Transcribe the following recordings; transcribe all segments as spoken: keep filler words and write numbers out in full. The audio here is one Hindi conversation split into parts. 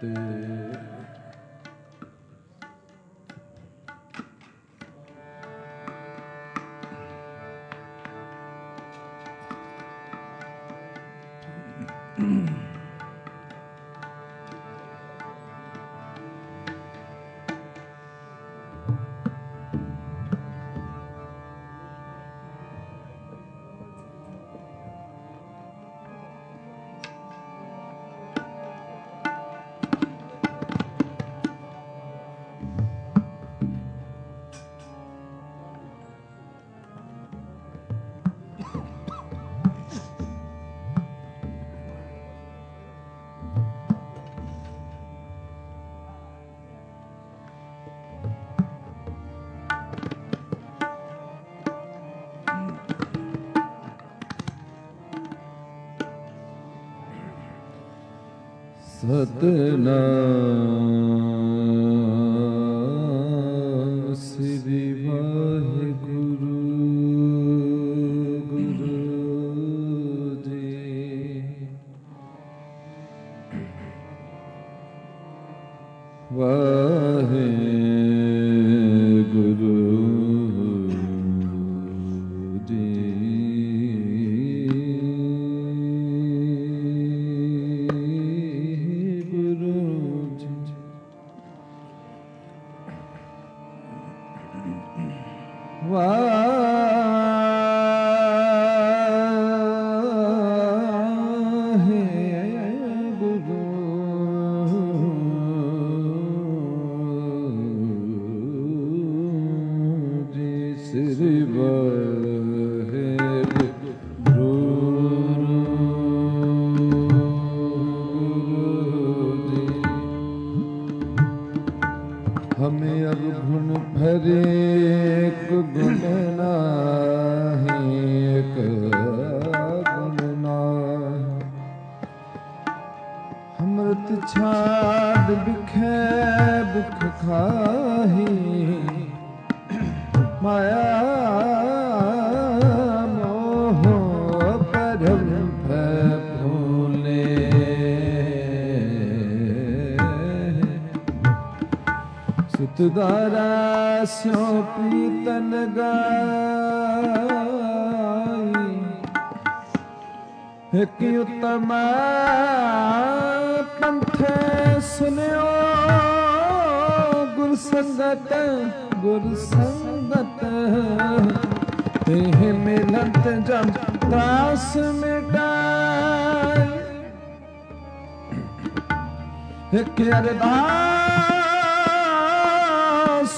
ਸਤਿਨਾਮ ਸ੍ਰੀ ਵਾਹਿਗੁਰੂ ਗੁਰੂ ਜੀ। ਵਾਹਿਗੁਰੂ ਜੀ। हमें अब गुण भरे एक गुण नाही, एक गुण नाही। अमृत छाड़ बिखे बिख खाही, माया मोह परम फूले। सुतदारा स्यो पीतन गाई, एक उत्तम पंथ सुनियो। गुर संगत गुर संगत तेह मिलत जब त्रास मिटाई। एक अरदास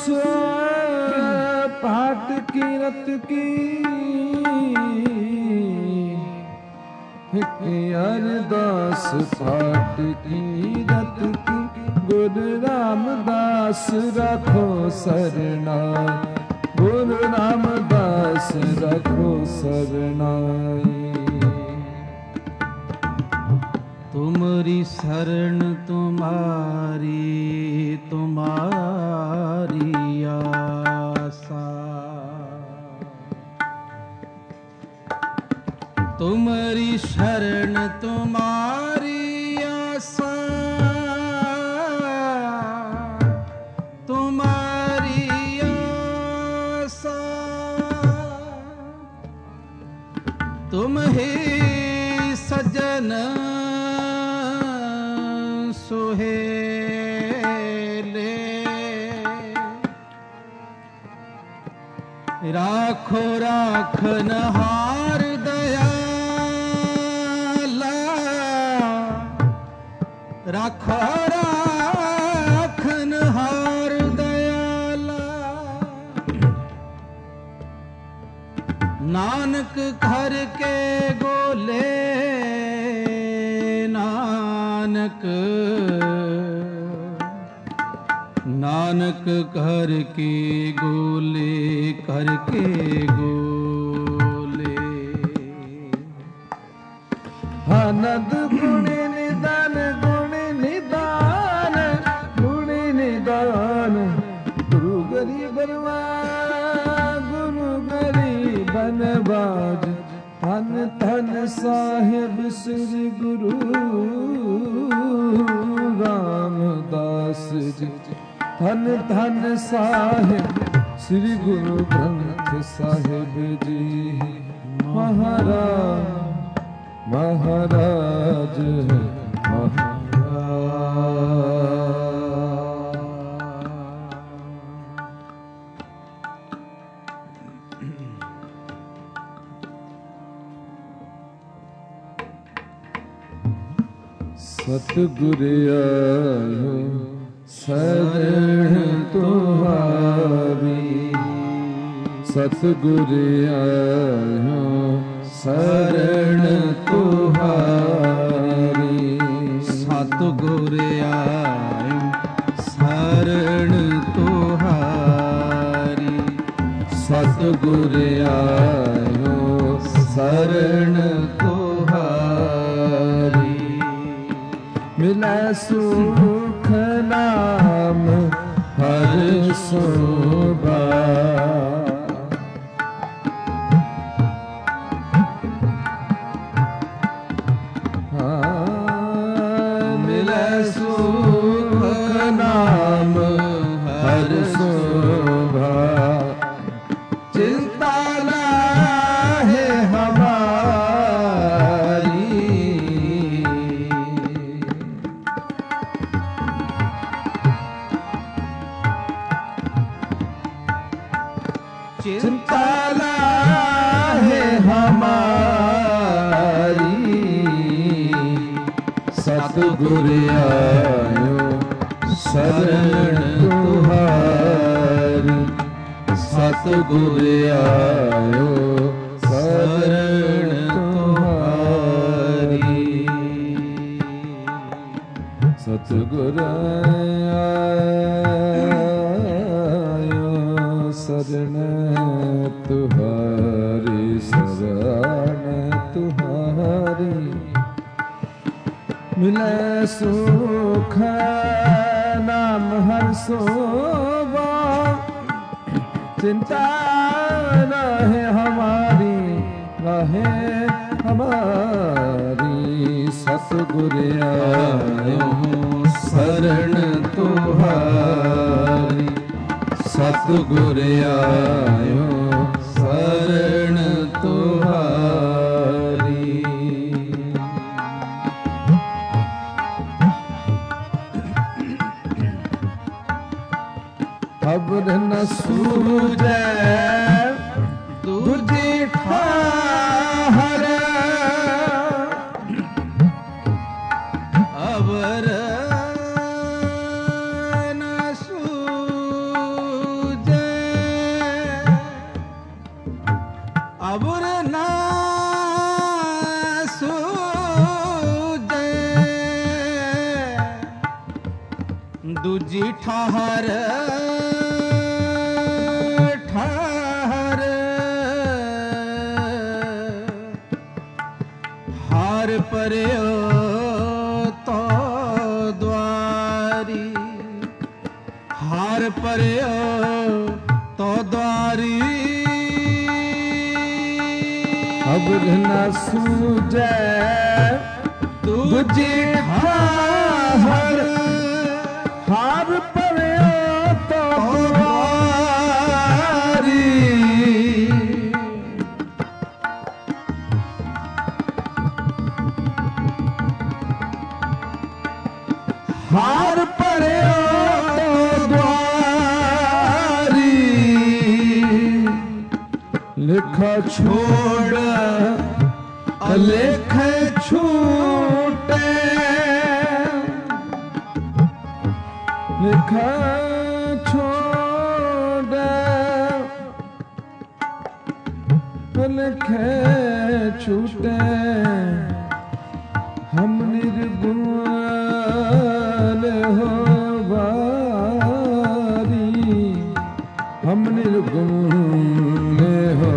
पाठ की रत की, एक अरदास पाठ की रत की। गुरु रामदास रखो सरनाई, गुरु रामदास रखो सरनाई। तुमरी शरण तुम्हारी तुम्हारी आसा, तुमरी शरण तुम्हारी आसा, तुम्हारी आसा। तुम ही सजन सुहेले, राखो राखन हार दयाला, राखो राखन हार दयाला। नानक घर के गोले, नानक नानक घर के गोले, कर के गोले। आनंद गुण निदान गुण निदान गुण निदान। गुरु गरीब गुरु गरीब बनवाज। धन धन साहिब श्री गुरु राम धन धन साहिब श्री गुरु ग्रंथ साहिब जी महाराज महाराज महाराज। सतगुर आयो शरण तुम्हारी, सतगुर आयो शरण तुम्हारी, सतगुर आयो शरण तुम्हारी, सतगुर आयो शरण तुम्हारी। मिलै सुख नाम हर शोभा, मिलै सुख नाम हर शोभा। चिंता नाहे हमारी, चिंता नाहे हमारी। सतगुर आयो शरण तुम्हारी, सतगुर आयो शरण तुम्हारी। सतगुर आयो शरण तुम्हारी, शरण तुम्हारी। मिलै सुख नाम हर शोभा, चिंता रहे हमारी रहे हमारी। सतगुर आयो शरण तुम्हारी, सतगुर आयो शरण तुम्हारी। खबर न सूझे दूजी ठाहर, अबर न सूझे, अबर न सूझे, दूजी ठाहर ठाहर। हार पर्यो तो द्वारी, हार पर्यो तो द्वारी। खबर न सूझे दूजी ठाहर, हार पर्यो तो द्वारी। हार पर्यो तो द्वारी। लिखा छोड़ अलेख छूटे, लिखा छोड़ अलेख छूटे। हम निर्गुण हो बारी, हम निर्गुण हो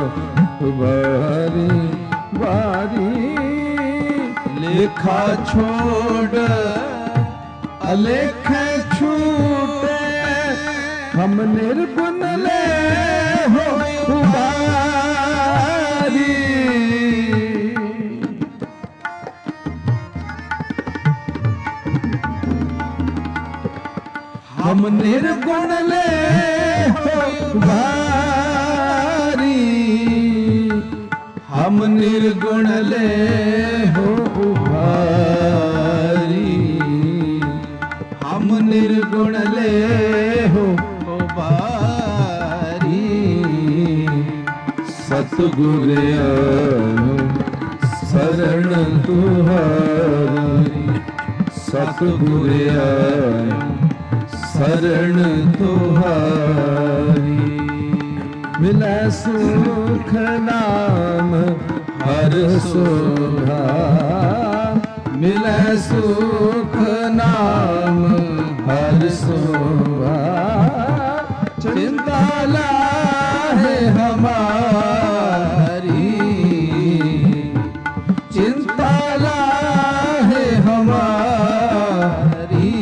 बारी बारी। लिखा छोड़ अलेख छूटे, हम निर्गुण ले हो बारी। हम निर्गुण ले हो भारी, हम निर्गुण ले हो भारी, हम निर्गुण ले हो भारी। सतगुर आयो शरण तुहारी, सतगुर आयो शरण तुहारी। मिलै सुख नाम हर शोभा, मिलै सुख नाम हर शोभा। चिंता लाहे हमारी, चिंता लाहे हमारी।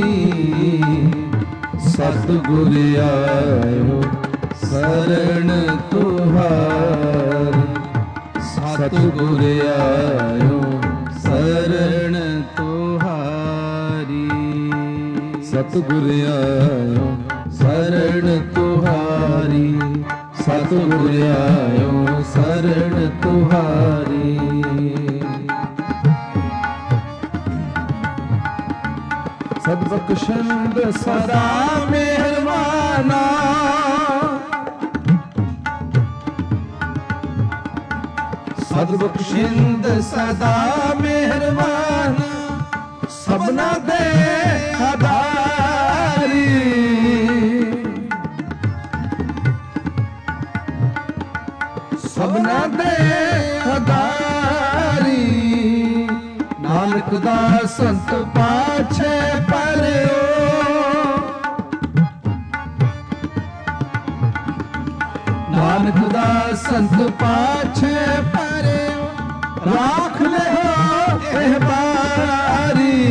सतगुर आयो शरण तुहारी, सतगुर आयो शरण तुहारी, सतगुर आयो शरण तुहारी, सतगुर आयो शरण तुहारी। सद्बख्शंद सदा मेहरबाना, सद्बख्शिंद सदा मेहरबाना। सबना दे आधारी, सबना दे आधारी। नानक दा संत पाछे परयो, नानक दा संत पाछे परयो। राख ले हो एह बारी,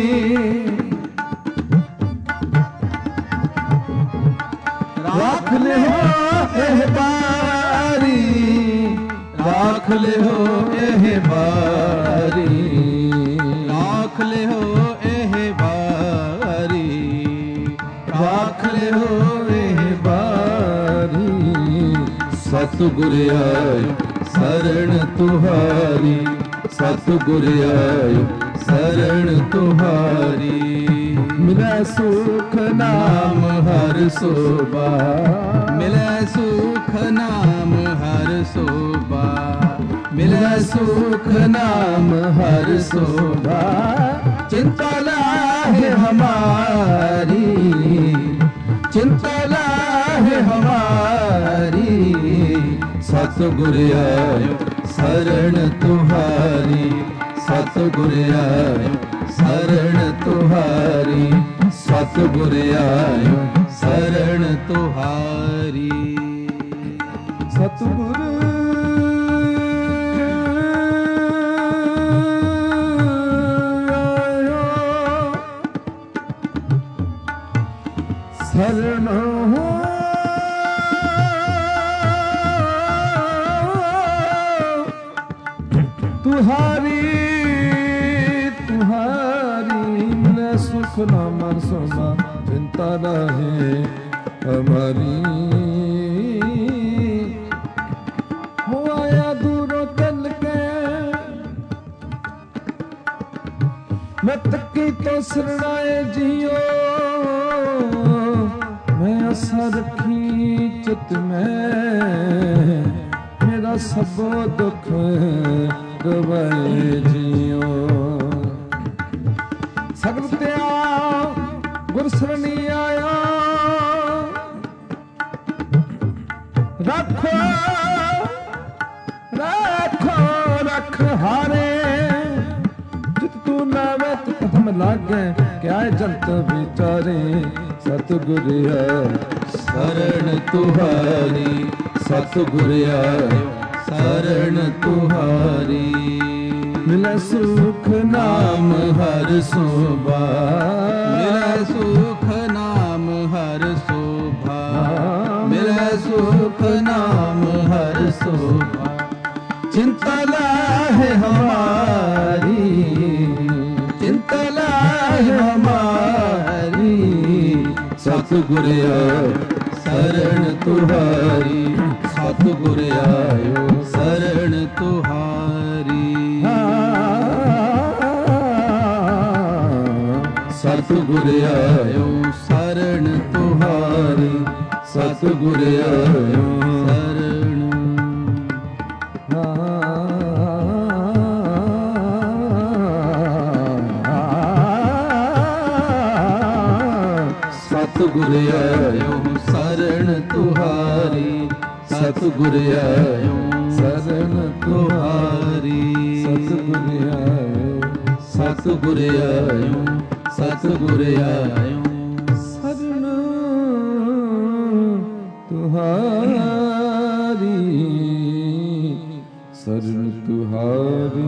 राख ले हो एह बारी, राख ले हो एह बारी, राख ले हो एह बारी, राख ले हो एह बारी। सतगुर आयो शरण तुहारी, सतगुर आयो शरण तुहारी। मिलै सुख नाम हर शोभा, मिलै सुख नाम हर शोभा, मिलै सुख नाम हर शोभा। चिंता लाहे हमारी, चिंता लाहे हमारी। सतगुर आयो शरण तुहारी, सतगुर आयो शरण तुहारी, सतगुर आयो शरण तुहारी। सतगुर आयो शरण हो तुहारी, तुहारी। मिलै सुख नाम हर शोभा, चिंता रहे हमारी। हो आया दूरों चल के मैं तकी तो शरणाए जियो। मैं आशा रखी चित में, मेरा सबो दुख गवाए जियो। सगल त्याग गुर सरणी आया, रखो रखो रख हारे। जित तू नावे तित हम लागे, क्या जंत विचारे। सतगुर आयो शरण तुहारी, सतगुर आयो शरण तुहारी। मिलै सुख नाम हर शोभा, मिलै सुख नाम हर शोभा, मिलै सुख नाम हर शोभा। चिंता लाहे हमारी, चिंता लाहे हमारी। ਸਤਿਗੁਰ ਆਇਓ ਸਰਣ ਤੁਹਾਰੀ, ਸਤਿਗੁਰ ਆਇਓ ਸਰਣ ਤੁਹਾਰੀ। ਸਤਿਗੁਰ ਆਇਓ ਸਰਣ ਤੁਹਾਰੀ, ਸਤਿਗੁਰ ਆਇਓ ਸਰਣ। ਸਤਿਗੁਰ ਆਇਓ ਸਰਣ ਤੁਹਾਰੀ, ਸਤਿਗੁਰ ਆਇਓ ਸਰਣ ਤੁਹਾਰੀ। ਸਤਿਗੁਰ ਆਇਓ ਸਤਿਗੁਰ ਆਇਓ ਸਤਿਗੁਰ ਆਇਓ ਸਰਣ ਤੁਹਾਰੀ, ਸਰਣ ਤੁਹਾਰੀ।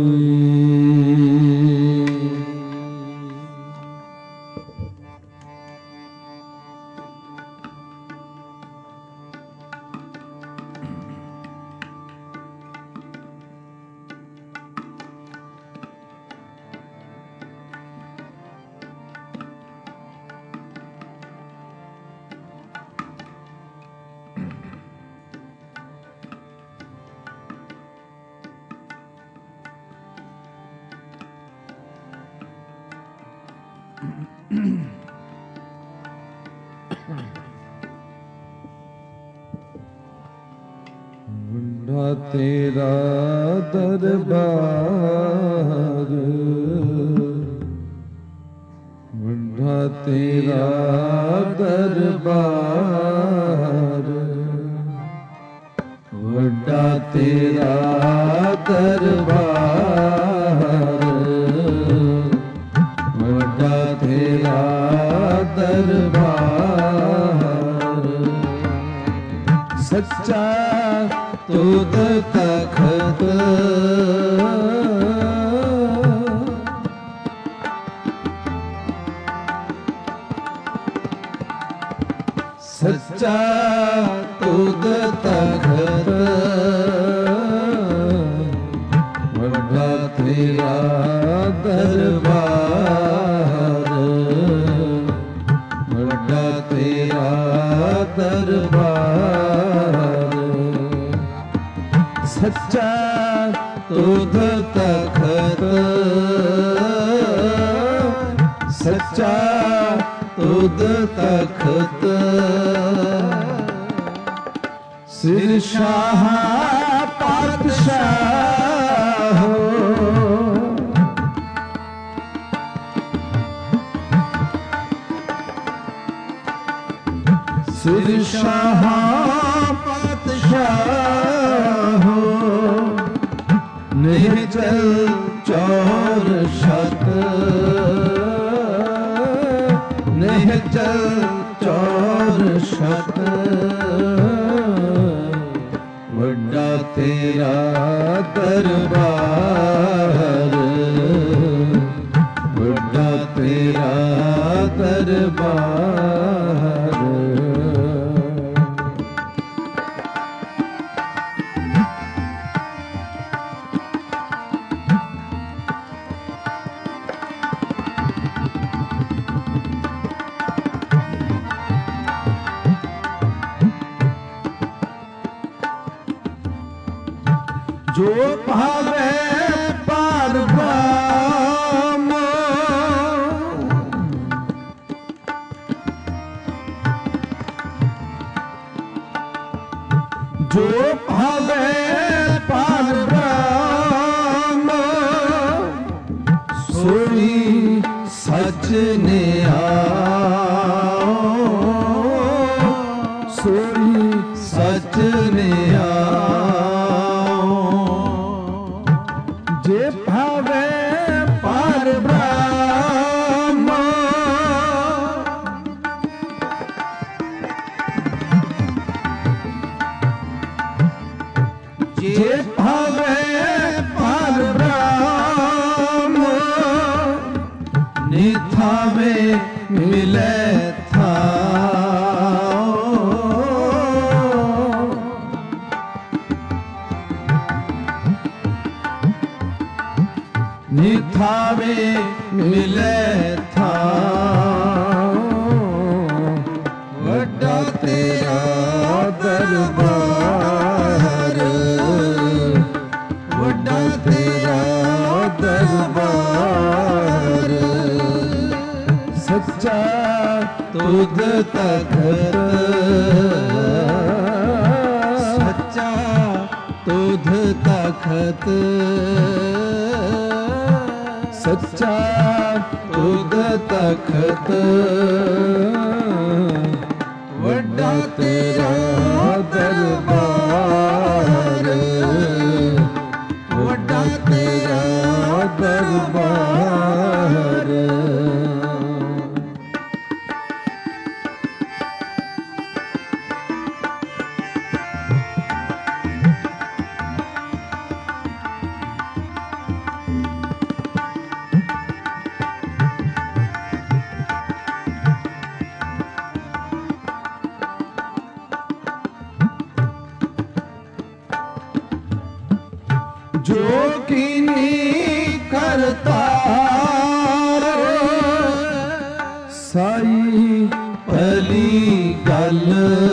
ਵੱਡਾ ਤੇਰਾ ਦਰਬਾਰ, ਵੱਡਾ ਤੇਰਾ ਦਰਬਾਰ, ਵੱਡਾ ਤੇਰਾ ਦਰਬਾਰ, ਵੱਡਾ ਤੇਰਾ ਦਰਬਾਰ। ਸੱਚਾ ਤੁਧ ਤਖਤ, ਸੱਚਾ ਤੁਧ ਤਖਤ, ਵੱਡਾ ਤੇਰਾ ਦਰਬਾਰ, ਵੱਡਾ ਤੇਰਾ ਦਰਬਾਰ। ਸੱਚਾ ਤੁਧ ਤਖਤ, ਸੱਚਾ ਤੁਧ ਤਖਤ। ਸਿਰ ਸ਼ਾਹ ਪਾਤਸ਼ਾਹ, ਸਿਰ ਸ਼ਾਹ ਪਾਤਸ਼ਾਹ, ਨਿਹਚਲ ਚੌਰ ਛਤ, ਨਿਹਚਲ ਚੌਰ ਛਤ। ਵੱਡਾ ਤੇਰਾ ਦਰਬਾਰ, ਵੱਡਾ ਤੇਰਾ ਦਰਬਾਰ। ਜੋ ਭਾਵੇ ਪਾਰ ਬ੍ਰਹਮ, ਜੋ ਭਾਵੇ ਪਾਰ ਬ੍ਰਹਮ, ਸੋਈ ਸੱਚ ਨਿਆਓ, ਸੋਈ ਸੱਚ ਨਿਆਓ। ਜੇ ਭਾਵੇ ਪਾਰ ਬ੍ਰਹਮ, ਜੇ ਭਾਵੇ ਪਾਰ ਬ੍ਰਹਮ, ਨਿਥਾਵੇ ਮਿਲੇ ਥਾਓ, ਨਿਥਾਵੇ ਮਿਲੇ ਥਾਓ। ਤੁਧ ਤਖਤ ਸੱਚਾ ਤੁਧ ਤਖਤ ਸੱਚਾ ਤੁਧ ਤਖਤ ਵੱਡਾ ਤੇਰਾ ਦਰਬਾਰ ਵੱਡਾ ਤੇਰਾ ਦਰਬਾਰ ਜੋ ਕੀਨੀ ਕਰਤਾਰ ਸਾਈ ਭਲੀ ਗੱਲ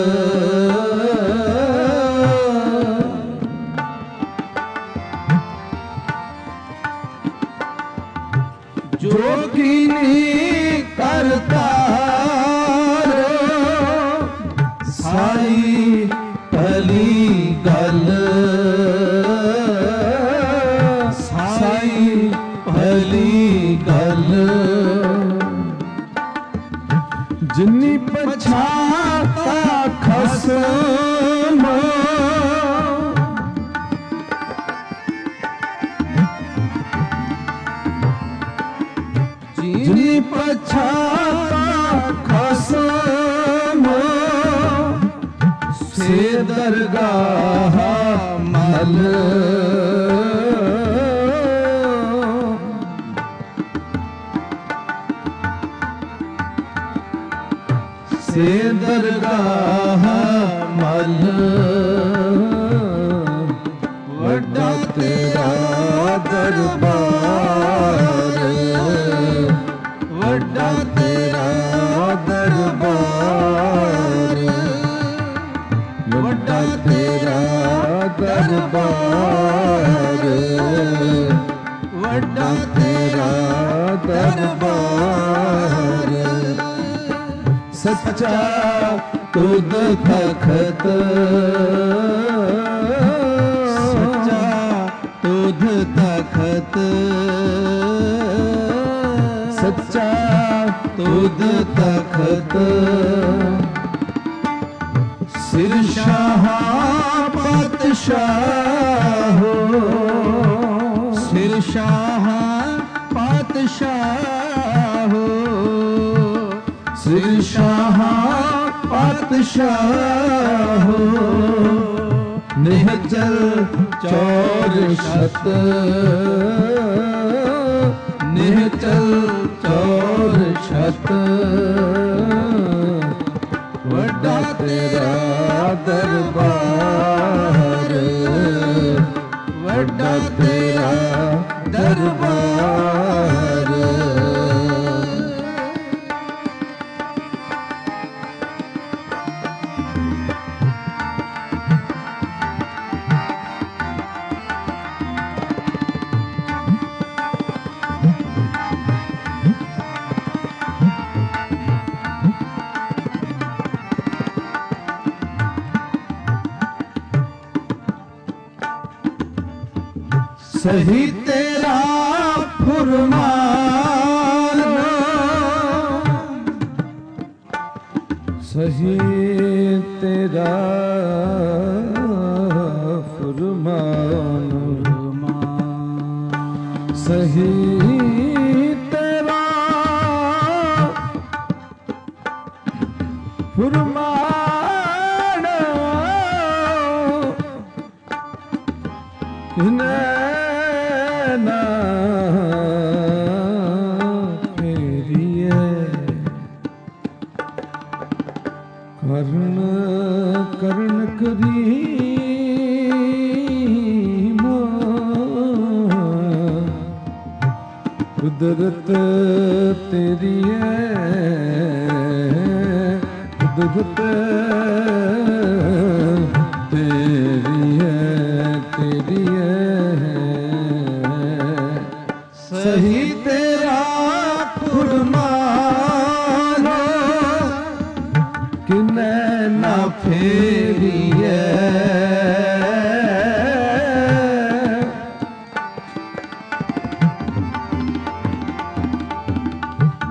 ਜੋ ਕੀਨੀ ਕਰਤਾਰ ਸਾਈ ਭਲੀ ਗੱਲ ਭਲੀ ਗੱਲ ਜਿਨੀ ਪਛਾਤਾ ਖਸਮ ਜਿਨੀ ਪਛਾਤਾ ਖਸਮ ਸੇ ਦਰਗਾਹ ਮਲ ਸੇ ਦਰਗਾਹ ਮਲ ਵੱਡਾ ਤੇਰਾ ਦਰਬਾਰ ਵੱਡਾ ਤੇਰਾ ਦਰਬਾਰ ਵੱਡਾ ਤੇਰਾ ਦਰਬਾਰ ਵੱਡਾ ਤੇਰਾ ਦਰਬਾਰ ਸੱਚਾ ਤੁਧ ਤਖਤ ਸੱਚਾ ਤੁਧ ਤਖਤ ਸੱਚਾ ਤੁਧ ਤਖਤ ਸਿਰ ਸ਼ਾਹਾਂ ਪਾਤਸ਼ਾਹ ਸਿਰ ਸ਼ਾਹਾਂ ਪਾਤਸ਼ਾਹ ਸਿਰ ਸ਼ਾਹਾਂ ਪਾਤਸ਼ਾਹ ਨਿਹਚਲ ਚੌਰ ਛਤ ਨਿਹਚਲ ਚੌਰ ਛਤ ਵੱਡਾ ਤੇਰਾ ਦਰਬਾਰ ਵੱਡਾ ਤੇਰਾ ਦਰਬਾਰ ਸਹੀ ਤੇਰਾ ਫੁਰਮਾਨ ਸਹੀ ਤੇਰਾ ਫੁਰਮਾਨ ਸਹੀ ਤੇਰਾ ਫੁਰਮਾਨ ਨਾ ਫੇਰੀਏ ਕਰਨ ਕਰਨ ਕਰੀਮ ਕੁਦਰਤ ਤੇਰੀ ਹੈ ਕੁਦਰਤ ਤੇਰੀ ਹੈ ਤੇਰੀ ਹੈ ਸਹੀ ਤੇਰਾ ਫੁਰਮਾਨ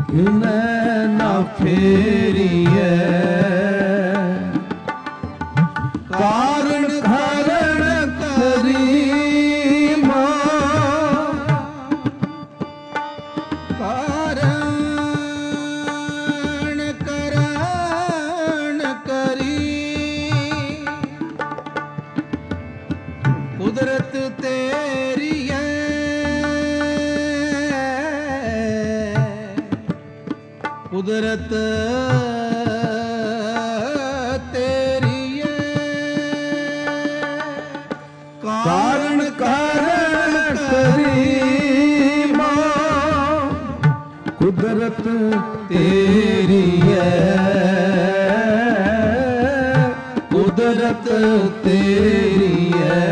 ਮੈਂ ਨਾ ਫੇਰੀਐ ਕਾਰਨ ਕਾਰਨ ਕਰੀ ਮਾਂ ਕਾਰਨ ਕਰਨ ਕਰੀ ਕੁਦਰਤ ਤੇਰੀ ਹੈ ਕੁਦਰਤ ਤੇਰੀ ਹੈ ਕਾਰਨ ਕਾਰਨ ਕਰੀ ਮਾਂ ਕੁਦਰਤ ਤੇਰੀ ਹੈ ਕੁਦਰਤ ਤੇਰੀ ਹੈ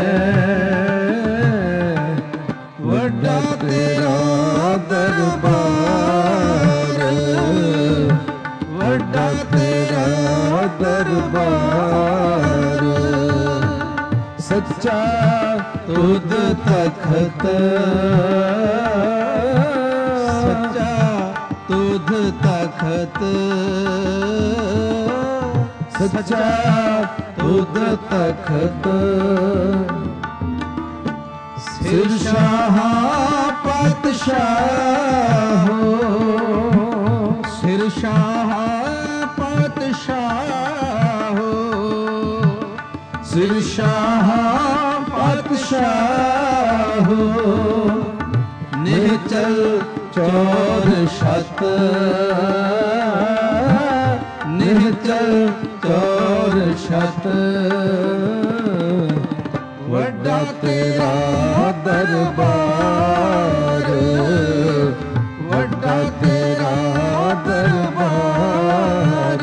ਵੱਡਾ ਤੇਰਾ ਦਰਬਾਰ ਵੱਡਾ ਤੇਰਾ ਦਰਬਾਰ ਸੱਚਾ ਤੁਧ ਤਖਤ ਸੱਚਾ ਤੁਧ ਤਖਤ ਸੱਚਾ ਤੁਧ ਤਖਤ ਸਿਰ ਸ਼ਾਹਾਂ ਪਾਤਸ਼ਾਹੋ ਸਿਰ ਸ਼ਾਹਾਂ ਪਾਤਸ਼ਾਹੋ ਸਿਰ ਸ਼ਾਹਾਂ ਪਾਤਸ਼ਾਹੋ ਨਿਹਚਲ ਚੌਰ ਛਤ ਨਿਹਚਲ ਚੌਰ ਛਤ ਵੱਡਾ ਤੇਰਾ ਦਰਬਾਰ ਵੱਡਾ ਤੇਰਾ ਦਰਬਾਰ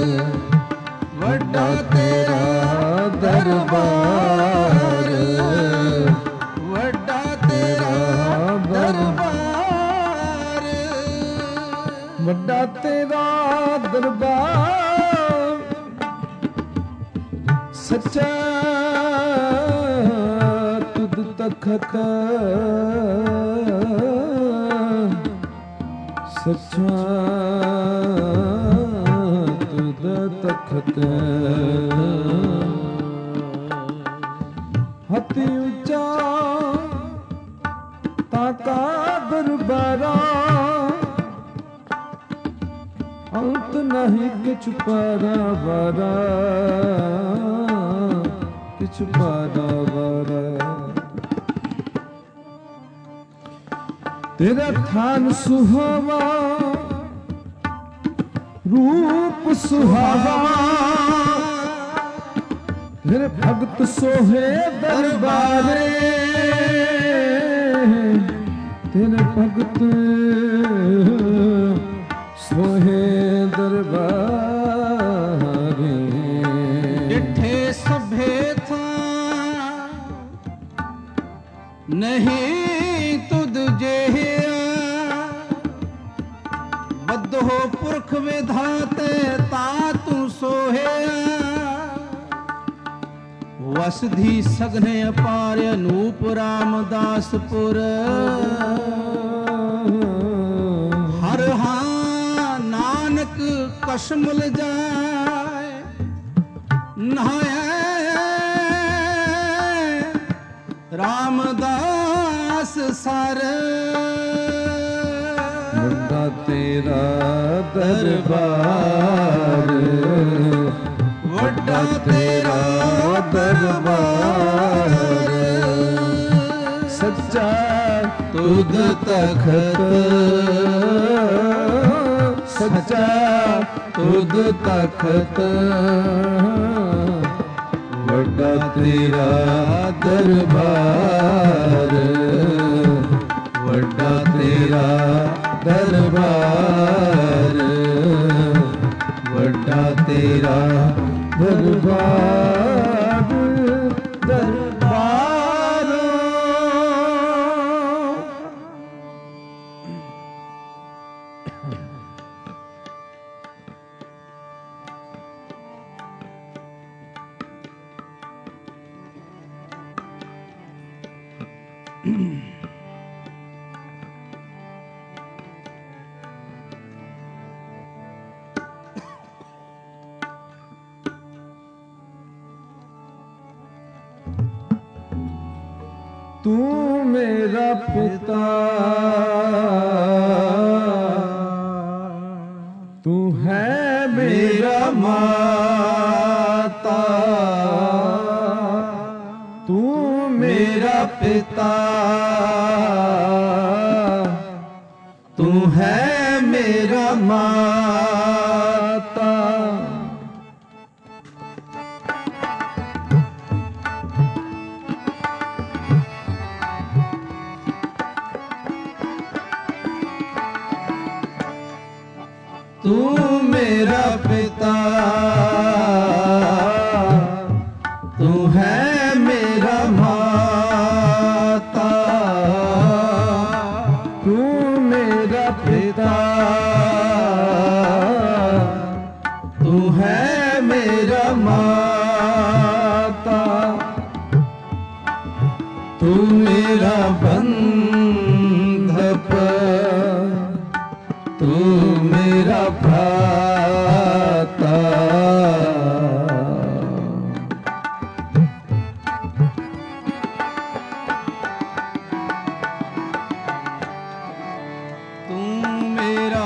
ਵੱਡਾ ਤੇਰਾ ਦਰਬਾਰ ਵੱਡਾ ਤੇਰਾ ਦਰਬਾਰ ਵੱਡਾ ਤੇਰਾ ਦਰਬਾਰ ਸੱਚਾ ਤੁਧ ਤਖਤ ਸੱਚਾ ਤੁਧ ਤਖਤ ਹਤੀ ਉੱਚਾ ਤਾਕਾ ਦਰਬਾਰਾ ਅੰਤ ਨਹੀਂ ਕਿਛ ਪਰਵਾਰਾ ਕਿਛ ਪਰਵਾਰਾ ਤੇਰਾ ਥਾਨ ਸੁਹਾਵਾ ਰੂਪ ਸੁਹਾਵਾ ਤੇਰੇ ਭਗਤ ਸੋਹੇ ਦਰਬਾਰੇ ਤੇਰੇ ਭਗਤ ਸੋਹੇ ਦਰਬਾਰੇ ਡਿਠੇ ਸਭੇ ਥਾਂ ਨਹੀਂ ਤੁਧ ਜਿਹਾ ਬੱਧੋ ਪੁਰਖ ਵਿਧਾਤੇ ਤਾ ਤੂੰ ਸੋਹਿਆ ਵਸਧੀ ਸਗਨੇ ਅਪਾਰ ਅਨੂਪ ਰਾਮਦਾਸਪੁਰ ਹਰ ਹਾਂ ਨਾਨਕ ਕਸ਼ਮਲ ਜਾਏ ਨਹਾਏ ਰਾਮਦਾਸ ਸਰ ਵੱਡਾ ਤੇਰਾ ਦਰਬਾਰ ਵੱਡਾ ਤੇਰਾ ਦਰਬਾਰ ਸੱਚਾ ਤੁਧ ਤਖਤ ਸੱਚਾ ਤੁਧ ਤਖਤ ਵੱਡਾ ਤੇਰਾ ਦਰਬਾਰ ਵੱਡਾ ਤੇਰਾ ਦਰਬਾਰ ਵੱਡਾ ਤੇਰਾ ਦਰਬਾਰ ਦਰਬਾਰ तू मेरा पिता, तू है मेरा माता, तू मेरा पिता, तू है मेरा माता। तू मेरा पिता, तू है मेरा माता, तू मेरा पिता, तू है मेरा माता, तू मेरा बंधप, तू मेरा भ्राता, तू मेरा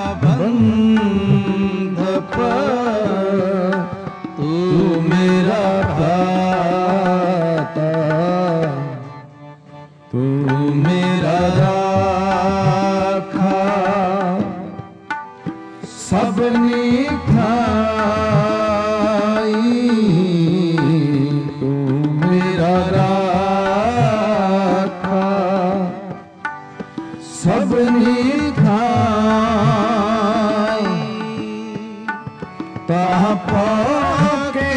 बंधप, तू मेरा भ्राता, तू मेरा राखा सबनी ठाई, तू मेरा राखा सबनी ठाई, तापा के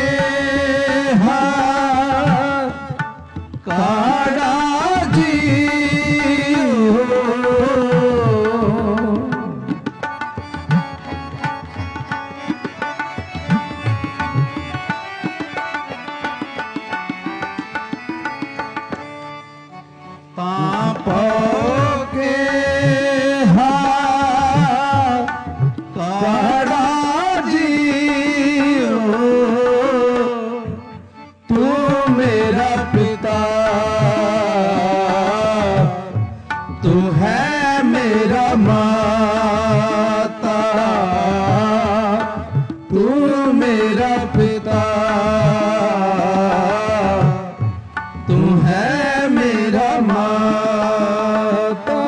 हाथ काड़ा जी हो, के हाथ काड़ा जी हो, तू मेरा पिता, तू है मेरा माता, तू मेरा पिता, तू है मेरा माता।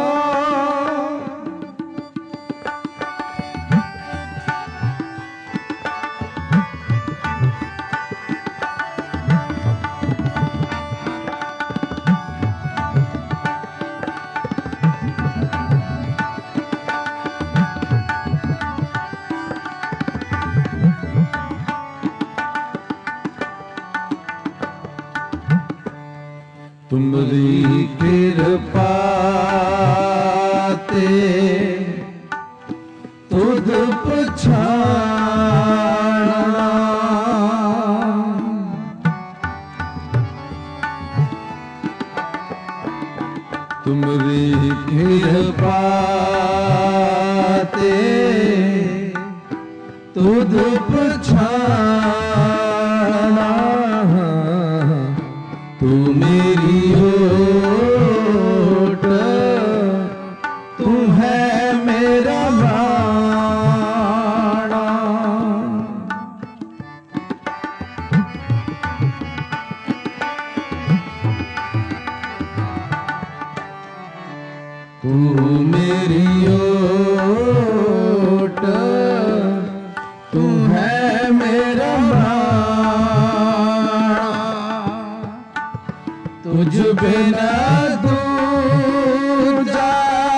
तुमरी कृपा ते तुध पछाना, तुमरी कृपा ते तुध पछाना, तू मेरी ओट, तू है मेरा बाणा, तू मेरी ओट, तू है मेरा बाणा, तुझ बिना दूजा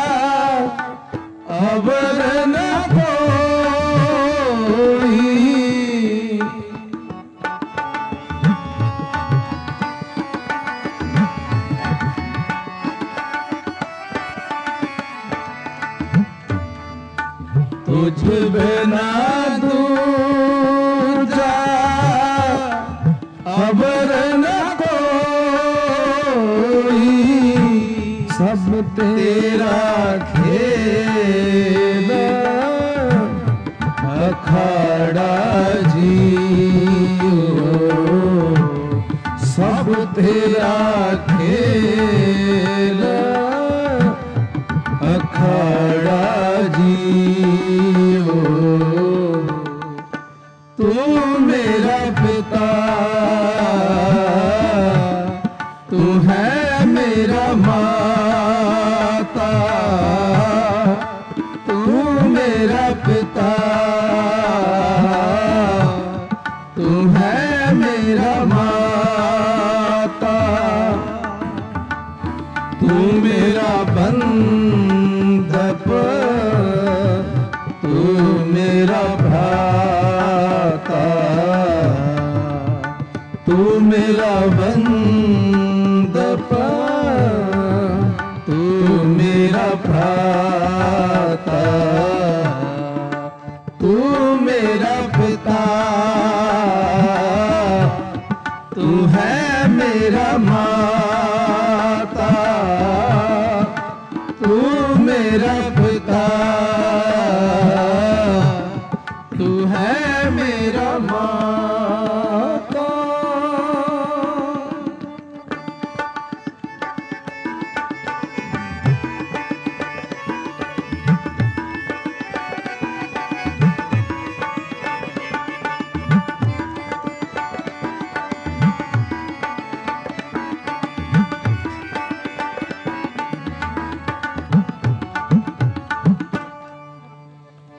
अबर न कोई, तुझ बिना दूजा अबर न कोई, सब तेरा खेल अखाड़ा जी हो, सब तेरा खेल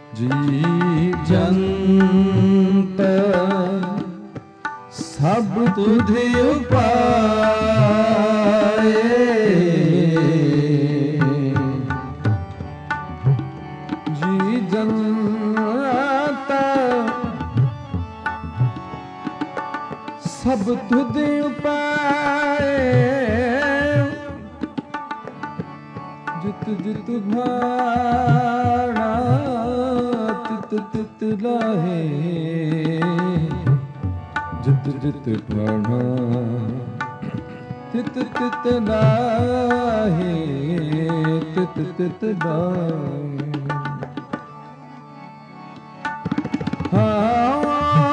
जी जंत सब तुझ उपाए, जी जंत सब तुझ उपाए, जित जित भाड़ा तित तित लाहे, जित जित भाड़ा तित तित लाहे, तित तित लाहे। हाँ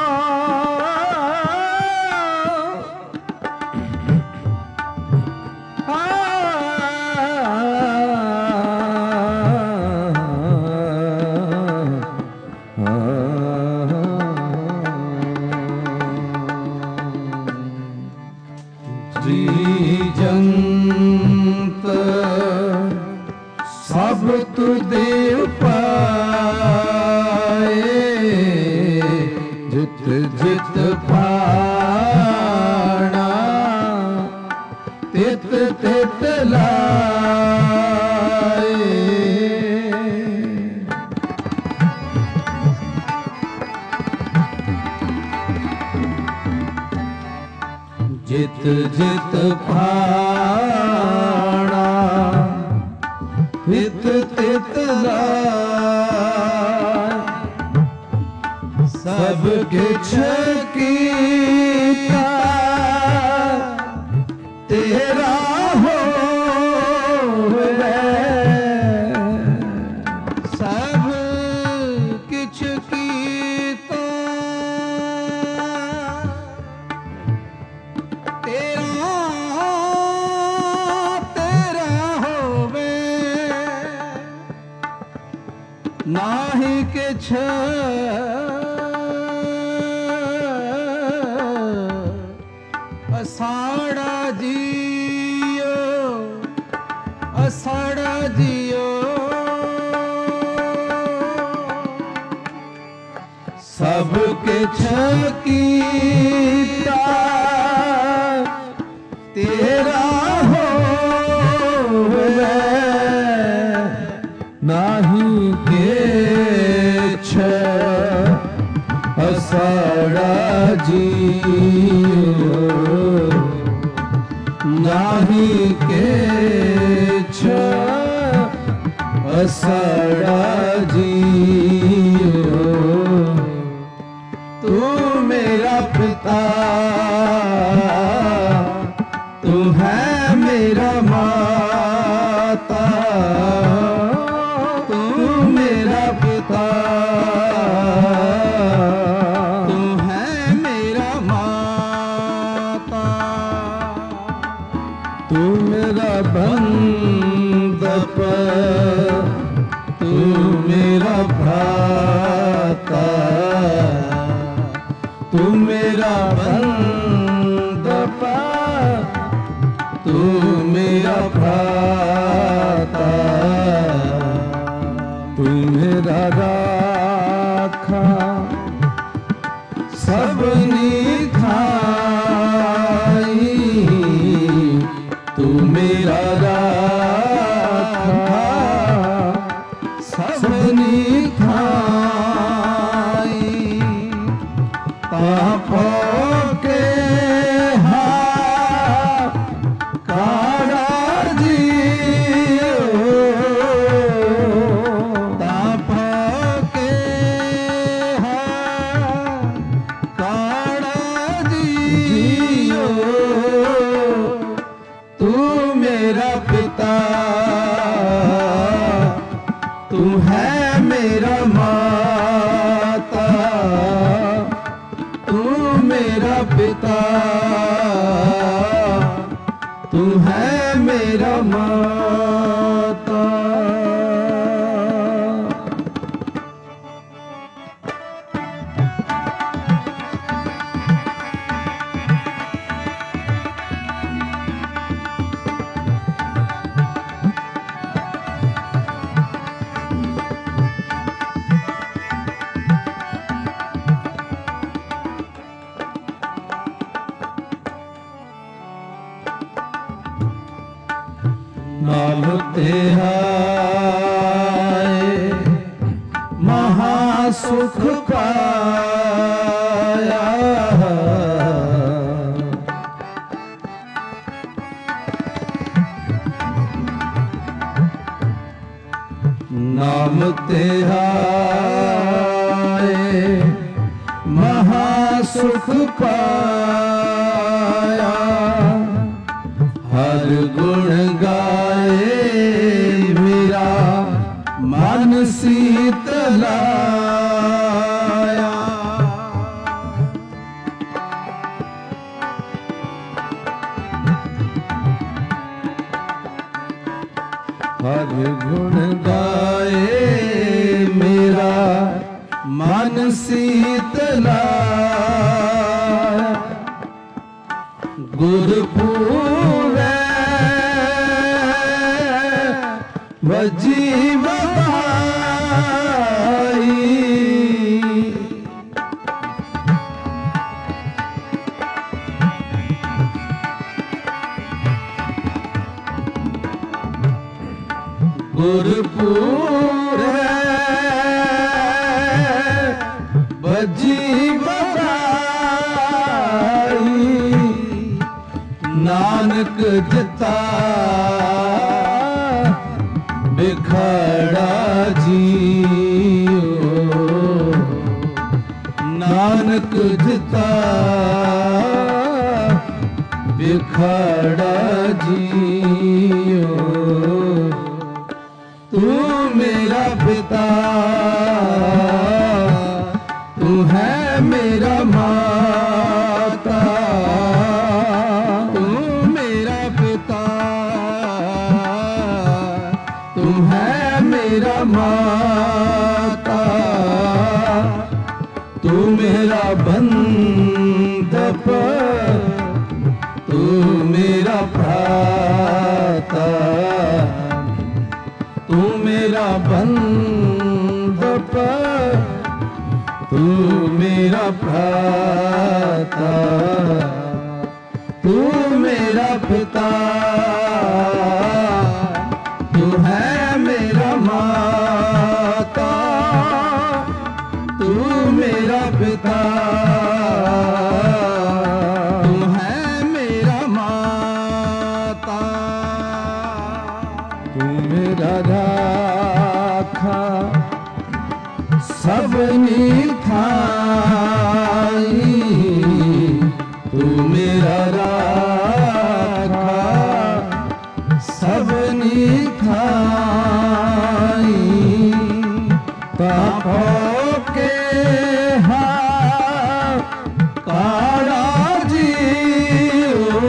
सब तुझे पाए, जित जित पाना तित तित लाए, जित जित पाना तित तित लाए, सब किछ कीता तेरा होवे, सब किछ कीता तेरा तेरा होवे, नाहि किछ असाड़ा जियो, असाड़ा जियो, सब किछ कीता तेरा होवे, नाही किछ असाड़ा जियो, नाही किछ असाड़ा जियो, तू मेरा पिता, तू है मेरा माता, तू मेरा पिता, तू है मेरा माता, तू मेरा बंदप, तू मेरा भ्राता, तू मेरा बंदप, तू मेरा भ्राता, तू मेरा राखा सबनी थाई, तू मेरा राखा सबनी थाई, तापो के हा काड़ा जियो, तापो के हा काड़ा महासुख पाया। नाम तिहाए महासुख पाया। हर गुण गाए मेरा मन शीतलाया। हर गुण गाए मेरा मन शीतलाया। गुरपुरै वजीवबाई। गुरपुरै वजीवबाई। नानक जिता बिखड़ा जियो। नानक जिता बिखड़ा जियो। तू मेरा पिता तू है मेरा माता। तू मेरा पिता तू है मेरा माता। तू मेरा बंधप तू मेरा भ्राता। तू मेरा बंधप तू मेरा भ्राता। तू मेरा पिता तू है मेरा माता। तू मेरा पिता तू है मेरा माता। तू मेरा राखा सबनी थाई। तू मेरा राखा सबनी थाई। तापों के हाथ काड़ा जियो।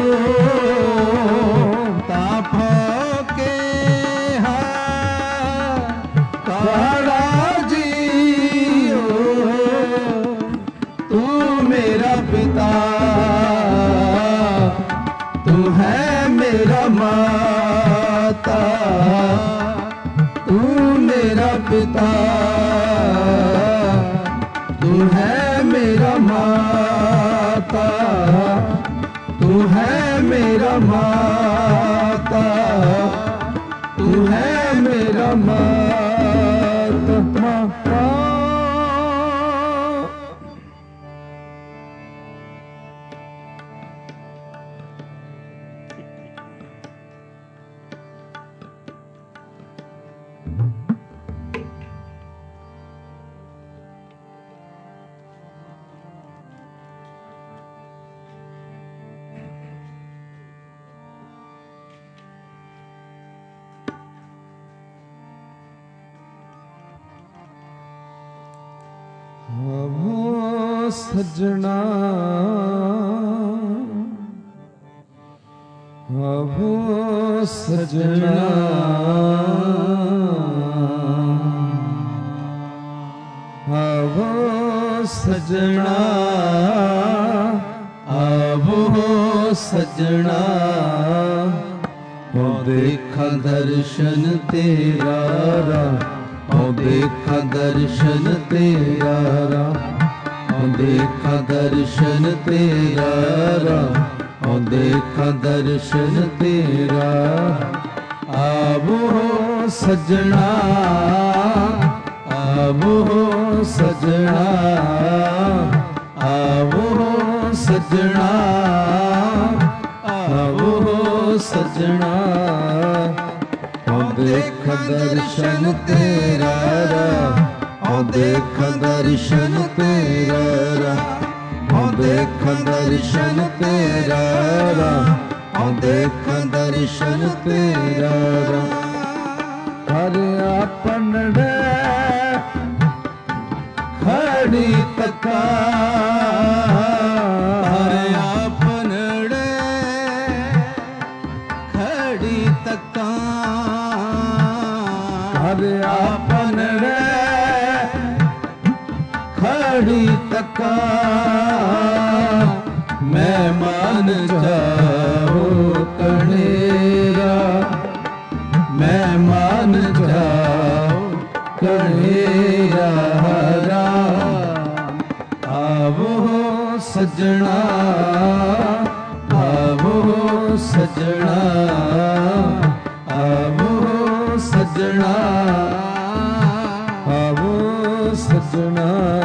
तापों के हाथ काड़ा जियो। तू मेरा पिता तू है मेरा माता। तू मेरा पिता तू है मेरा माता। तू है मेरा माता। तू है मेरा माता। आवो सजना आवो सजना आवो सजना आवो सजना। हो देखा दर्शन तेरा रा। हो देखा दर्शन तेरा रा। हो देखा दर्शन तेरा रा। हो देखा दर्शन तेरा। आवो सजना आवो सजना, आवो सजना, आवो सजना। ओ देख दर्शन तेरा, ओ देख दर्शन तेरा, ओ देख दर्शन तेरा, ओ देख दर्शन तेरा। हर आपनड़े खड़ी तका, हर आपनड़े खड़ी तका, हर आपनड़े खड़ी तका। मैं मान जाओ कनेरा, मैं मान जाओ कनेरा। आवो सजना, आवो सजना, आवो सजना, आवो सजना।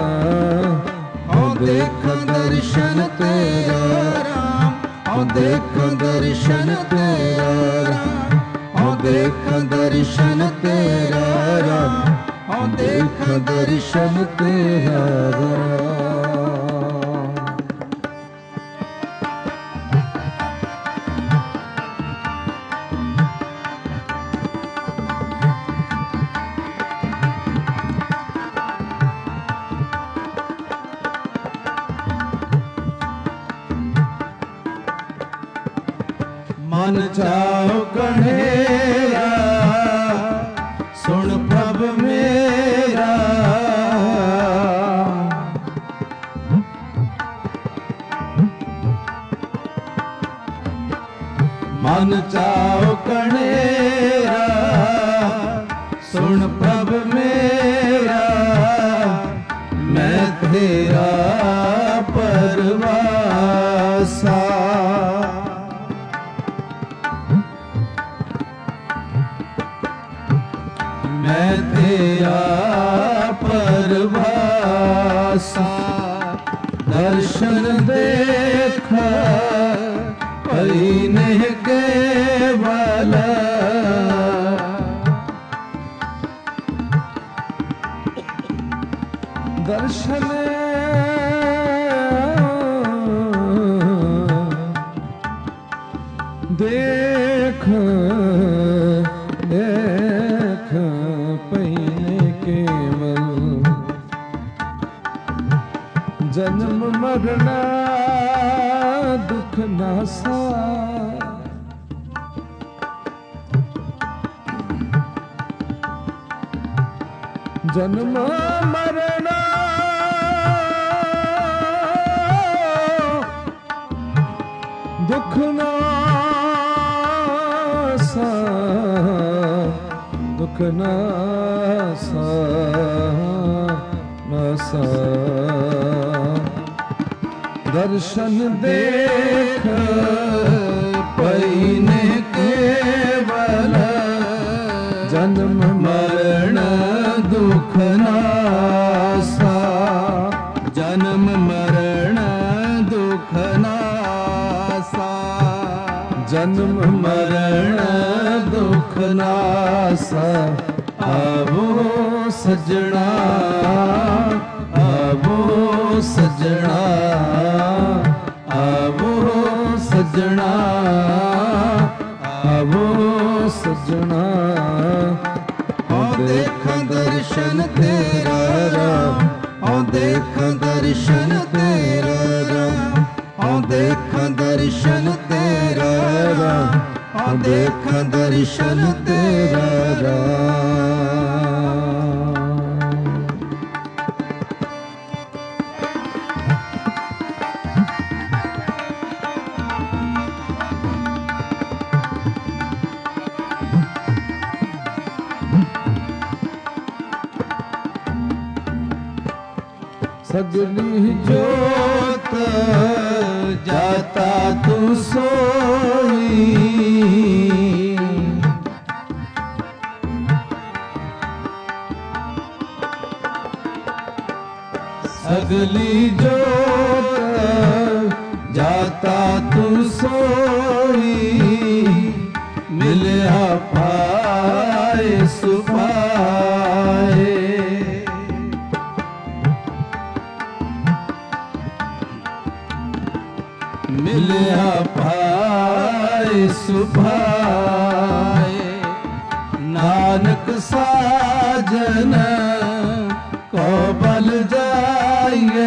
ओ देख दर्शन तेरा राम, ओ देख दर्शन तेरा राम, ओ देख दर्शन तेरा राम, ओ देख दर्शन तेरा राम। मन चाहो कन्हैया, सुन प्रभ मेरा। मन चाहो कन्हैया, सुन प्रभ मेरा। मैं तेरा परवासा, मैं तेरा परवासा। दर्शन देख पईने केवल, दर्शन देख देख पईने केवल। जन्म मरना दुख नासा, जन्म मरना दुख नासा, दुख नासा नासा। दर्शन देख पईने केवल, जन्म मरण दुख नासा। जन्म मरण दुख नासा, जन्म मरण दुख नासा। आवो सजना, आवो सजना, आवो सजना, आवो सजना। ओ देख दर्शन तेरा राम, ओ देख दर्शन तेरा राम, ओ देख दर्शन तेरा राम, ओ देख दर्शन तेरा राम। सगली जोत जाता तू सोई, सगली जोत जाता तू सोई, मिलया पाए सुपाए। मिलया पाए सुभाए, नानक साजन को बल जाइए।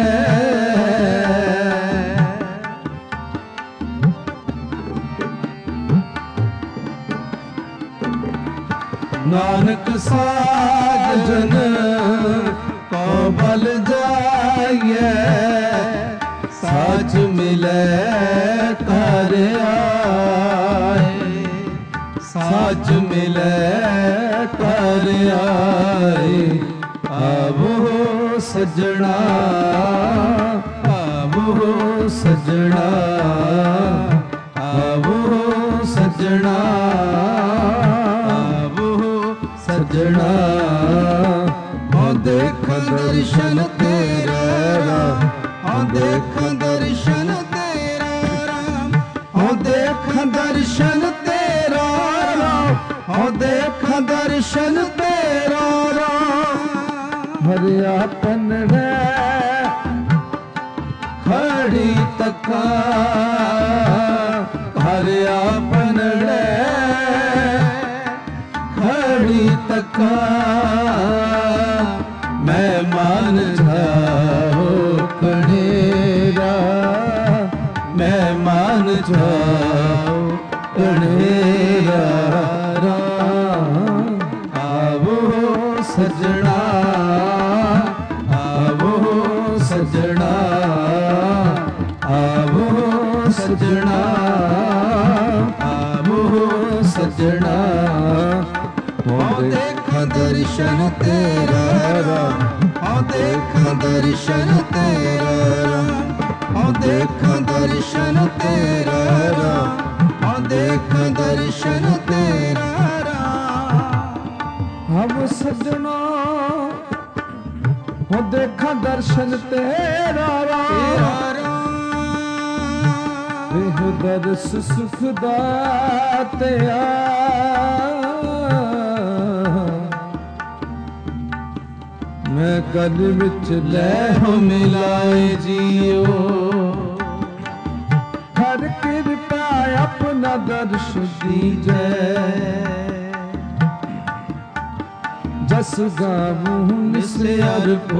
नानक साजन को बल जाइए, साच मिले कर आए, साच मिले कर आए। आवो सजना, आवो सजना, आवो सजना, आवो सजना। हो देख दर्शन तेरा, हो देख दर्शन तेरा राम, हो देख दर्शन तेरा राम, हो देख दर्शन तेरा राम। हरिया पनड़े खड़ी तका, हरिया पनड़े खड़ी तका। मैं मान जाओ कणेरा, मैं मान जाओ कणेरा राम। आवो सजना, आवो सजना, आवो सजना, आवो सजना। हो देख दर्शन तेरा राम, हो देख दर्शन तेरा राम, हो देख दर्शन तेरा राम, हो देख दर्शन तेरा राम। हम सजना हो देखा दर्शन तेरा राम, वेह दर्श सुख दातिया। मैं गल विच ले हो मिलाए जियो, हर कृपा अपना दर्श दीजै। जस गाऊं निस्यार को,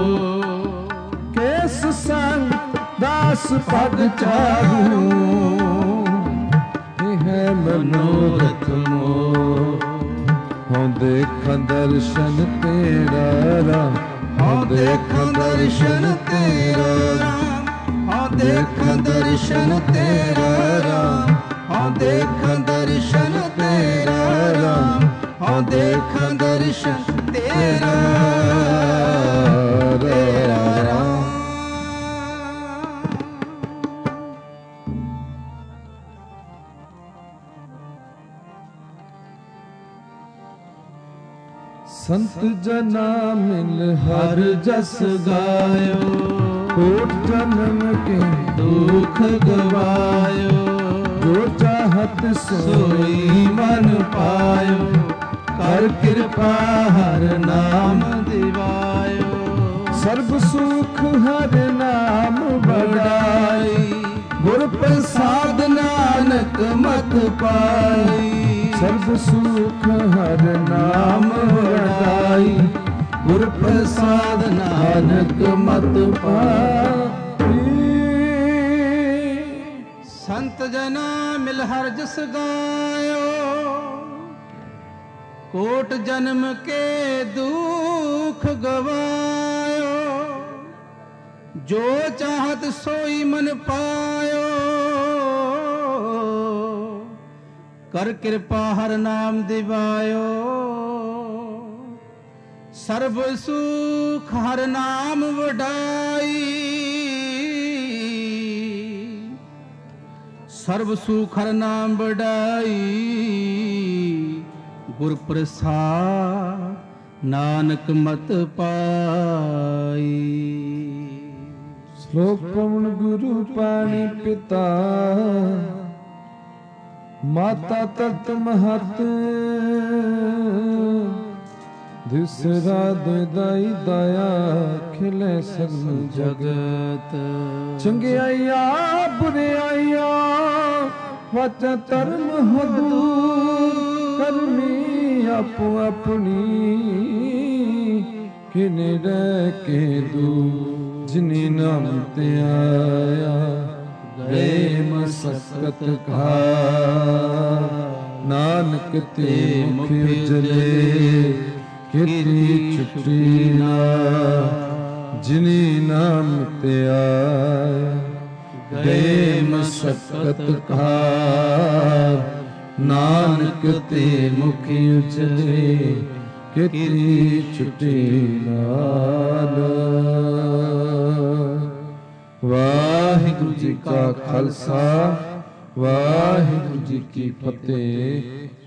केस संग दास पद चाहूं। है मनोरथ मोर, हो देख दर्शन तेरा राम, हो देख दर्शन तेरा राम, हो देख दर्शन तेरा राम, हो देख दर्शन तेरा राम, हो देख दर्शन तेरा तेरा राम। संत जना मिल हर जस गायो, कोट जन्म के दुख गवायो। जो चाहत सोई मन पायो, कर कृपा हर नाम दिवायो। सर्व सुख हर नाम बढ़ाई, गुर प्रसाद नानक मत पाई। सर्व सुख हर नाम बढ़ाई, गुर प्रसाद नानक मत पाई। संत जना मिल हर जस गायो, कोट जन्म के दुख गवायो। जो चाहत सोई मन पायो, कर कृपा हर नाम दिवायो। सर्व सुख हर नाम वडाई, सर्व सुख हर नाम वडाई। गुर प्रसाद नानक मत पाई। ਸ਼ਲੋਕ ਪਵਨ ਗੁਰੂ ਪਾਣੀ ਪਿਤਾ ਮਾਤਾ ਤਤ ਮਹਤ ਦਿਸਰਾ ਦੁਦਾਈ ਦਇਆ ਖਿਲੇ ਸਗਨ ਜਗਤ ਚੰਗਿਆਈਆ ਬੁਰਿਆਈਆ ਵਚ ਧਰਮ ਹਦੂਰ ਕਰਮੀ ਆਪੋ ਆਪਣੀ ਕਿਨੇ ਰਹਿ ਕੇ ਦੂ ਜਿਨੀ ਨਾਮ ਤੇ ਆਇਆ ਗਏ ਮਸਕਤ ਕਾ ਨਾਨਕ ਤੇ ਮੁਖ ਉਜਲੇ ਕਿਤੀ ਛੁਟੀ ਨਾ ਜਿਨੀ ਨਾਮ ਤੇ ਆਇਆ ਗਏ ਮਸਕਤ ਕਾ ਨਾਨਕ ਤੇ ਮੁਖ ਉਜਲੇ ਕਿਤੀ ਛੁਟੀ ਨਾਲ। ਵਾਹਿਗੁਰੂ ਜੀ ਕਾ ਖਾਲਸਾ ਵਾਹਿਗੁਰੂ ਜੀ ਕੀ ਫਤਿਹ।